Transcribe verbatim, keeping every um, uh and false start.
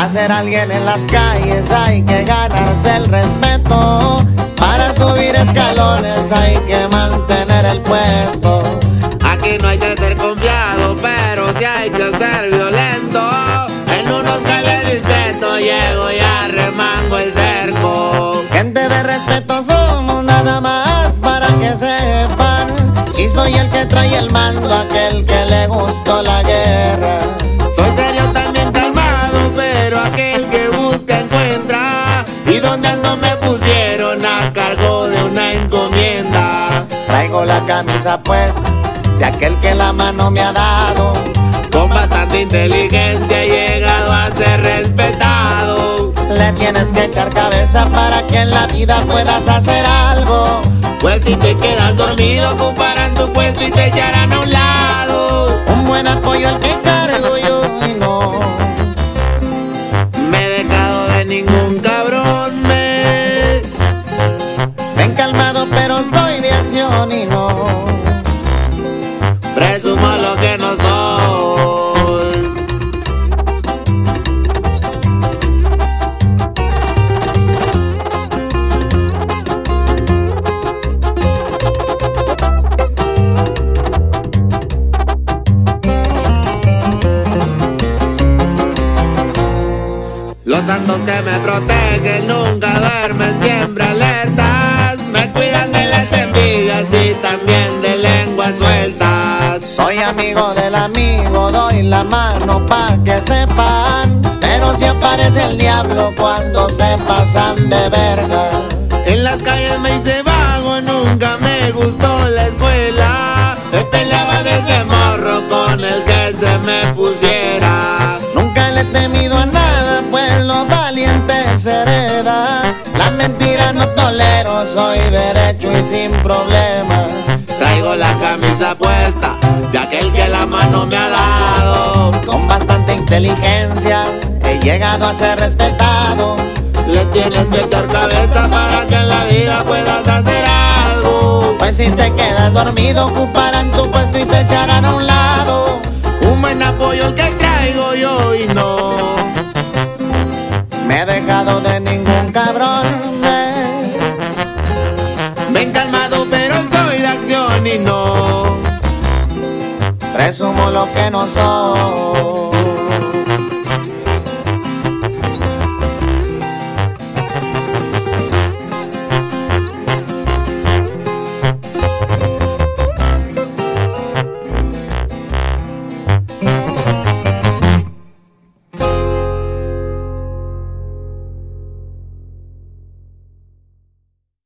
Para ser alguien en las calles hay que ganarse el respeto. Para subir escalones hay que mantener el puesto. Aquí no hay que ser confiado, pero sí hay que ser violento. En unos cales discretos llego y arremango el cerco. Gente de respeto somos nada más para que sepan. Y soy el que trae el mando a aquel que le gustó la guerra. Soy serio también calmado, pero aquel que busca encuentra. Y donde ando me pusieron a cargo de una encomienda. Traigo la camisa puesta de aquel que la mano me ha dado. Con bastante inteligencia he llegado a ser respetado. Le tienes que echar cabeza para que en la vida puedas hacer algo. Pues si te quedas dormido ocuparán tu puesto y te echarán a un lado. Un buen apoyo el que cargo yo y no me he dejado de ningún cabrón, me ven calmado pero soy de acción y no presumo lo que no soy. Los santos que me protegen nunca duermen, siempre alertas. Me cuidan de las envidias y también de lenguas sueltas. Soy amigo del amigo, doy la mano pa' que sepan. Pero si aparece el diablo cuando se pasan de verga. En las calles me hice vago, nunca me gustó la escuela. Me peleaba desde morro con el que se me pusiera. Nunca le he temido a nada, pues los valientes se hereda. La mentira no tolero, soy derecho y sin problema. Traigo la camisa puesta de aquel que la mano me ha dado. Con bastante inteligencia he llegado a ser respetado. Le tienes que echar cabeza para que en la vida puedas hacer algo. Pues si te quedas dormido ocuparán tu puesto y te echarán a un lado. Un buen apoyo el que traigo yo y no me he dejado de ningún cabrón. Me ven calmado pero soy de acción y no presumo lo que no soy.